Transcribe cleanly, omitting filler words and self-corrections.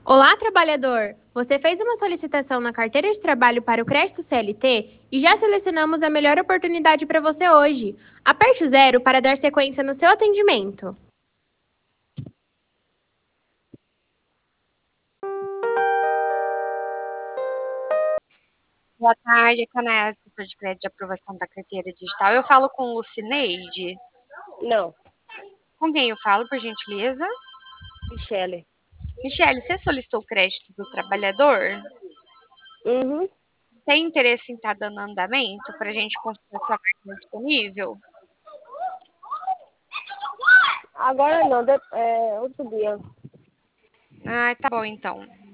Olá, trabalhador! Você fez uma solicitação na carteira de trabalho para o crédito CLT e já selecionamos a melhor oportunidade para você hoje. Aperte o zero para dar sequência no seu atendimento. Boa tarde, Canal Setor de Crédito de Aprovação da Carteira Digital. Eu falo com Lucineide. Não, Com quem eu falo, por gentileza? Michele. Michele, você solicitou o crédito do trabalhador? Uhum. Tem interesse em estar dando andamento para a gente consultar sua máquina disponível? Agora não, outro dia. Ah, tá bom então.